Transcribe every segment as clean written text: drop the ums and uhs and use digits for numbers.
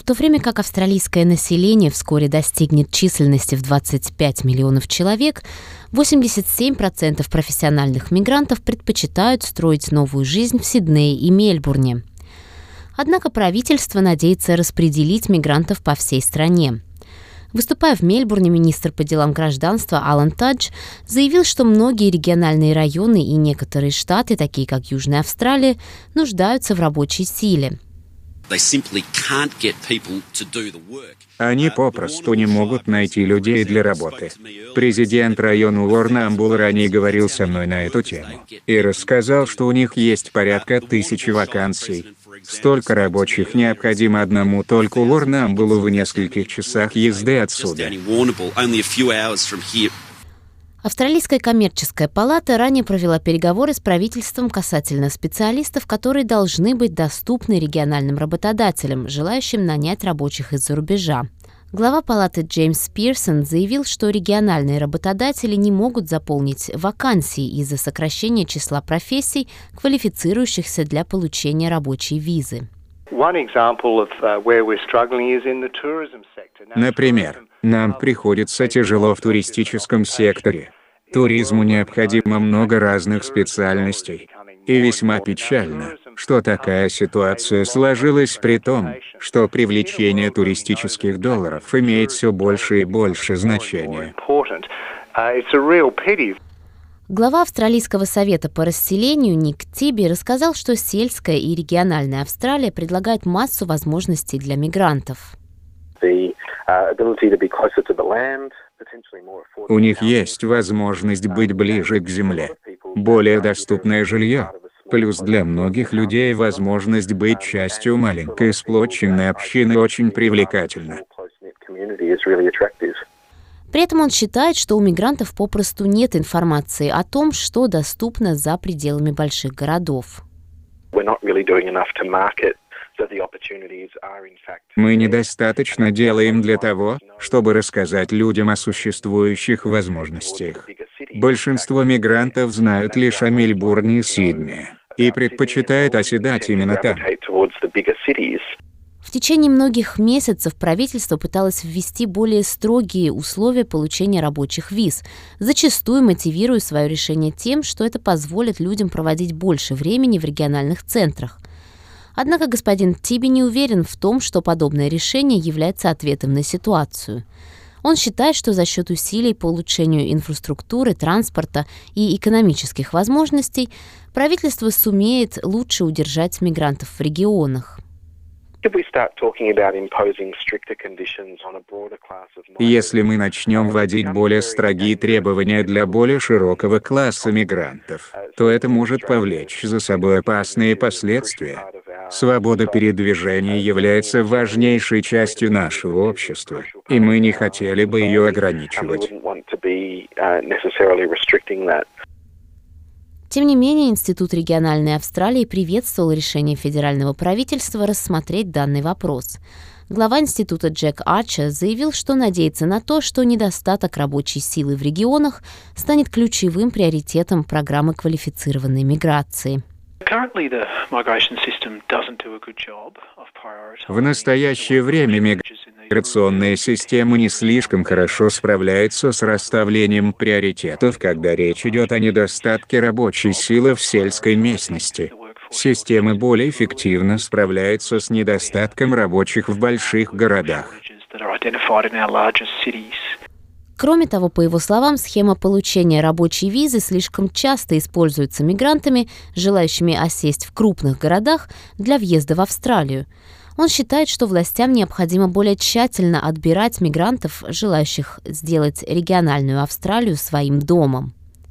то время как австралийское население вскоре достигнет численности в 25 миллионов человек, 87% профессиональных мигрантов предпочитают строить новую жизнь в Сиднее и Мельбурне. Однако правительство надеется распределить мигрантов по всей стране. Выступая в Мельбурне, министр по делам гражданства Алан Тадж заявил, что многие региональные районы и некоторые штаты, такие как Южная Австралия, нуждаются в рабочей силе. Они попросту не могут найти людей для работы. Президент района Уорнамбул ранее говорил со мной на эту тему и рассказал, что у них есть порядка 1000 вакансий. Столько рабочих необходимо одному только Уорнамбулу в нескольких часах езды отсюда. Австралийская коммерческая палата ранее провела переговоры с правительством касательно специалистов, которые должны быть доступны региональным работодателям, желающим нанять рабочих из-за рубежа. Глава палаты Джеймс Пирсон заявил, что региональные работодатели не могут заполнить вакансии из-за сокращения числа профессий, квалифицирующихся для получения рабочей визы. Например, нам приходится тяжело в туристическом секторе. Туризму необходимо много разных специальностей. И весьма печально, что такая ситуация сложилась при том, что привлечение туристических долларов имеет все больше и больше значения. Глава Австралийского совета по расселению Ник Тиби рассказал, что сельская и региональная Австралия предлагает массу возможностей для мигрантов. У них есть возможность быть ближе к земле, более доступное жилье, плюс для многих людей возможность быть частью маленькой сплоченной общины очень привлекательна. При этом он считает, что у мигрантов попросту нет информации о том, что доступно за пределами больших городов. Мы недостаточно делаем для того, чтобы рассказать людям о существующих возможностях. Большинство мигрантов знают лишь о Мельбурне и Сиднее и предпочитают оседать именно там. В течение многих месяцев правительство пыталось ввести более строгие условия получения рабочих виз, зачастую мотивируя свое решение тем, что это позволит людям проводить больше времени в региональных центрах. Однако господин Тиби не уверен в том, что подобное решение является ответом на ситуацию. Он считает, что за счет усилий по улучшению инфраструктуры, транспорта и экономических возможностей правительство сумеет лучше удержать мигрантов в регионах. Если мы начнем вводить более строгие требования для более широкого класса мигрантов, то это может повлечь за собой опасные последствия. Свобода передвижения является важнейшей частью нашего общества, и мы не хотели бы ее ограничивать. Тем не менее, Институт региональной Австралии приветствовал решение федерального правительства рассмотреть данный вопрос. Глава института Джек Арчер заявил, что надеется на то, что недостаток рабочей силы в регионах станет ключевым приоритетом программы квалифицированной миграции. В настоящее время миграционная система не слишком хорошо справляется с расставлением приоритетов, когда речь идет о недостатке рабочей силы в сельской местности. Система более эффективно справляется с недостатком рабочих в больших городах. Кроме того, по его словам, схема получения рабочей визы слишком часто используется мигрантами, желающими осесть в крупных городах, для въезда в Австралию. Он считает, что властям необходимо более тщательно отбирать мигрантов, желающих сделать региональную Австралию своим домом.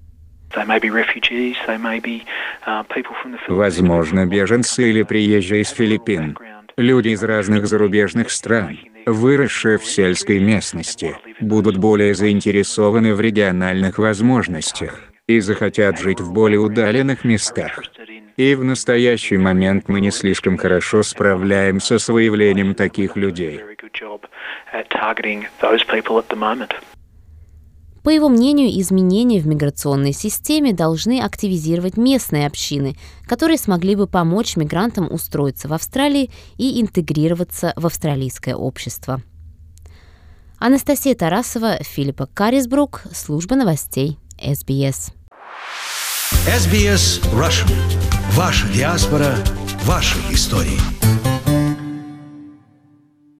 Возможно, беженцы или приезжие из Филиппин. Люди из разных зарубежных стран, выросшие в сельской местности, будут более заинтересованы в региональных возможностях и захотят жить в более удаленных местах. И в настоящий момент мы не слишком хорошо справляемся с выявлением таких людей. По его мнению, изменения в миграционной системе должны активизировать местные общины, которые смогли бы помочь мигрантам устроиться в Австралии и интегрироваться в австралийское общество. Анастасия Тарасова, Филиппа Карисбрук, служба новостей СБС. SBS Russian. Ваша диаспора, ваши истории.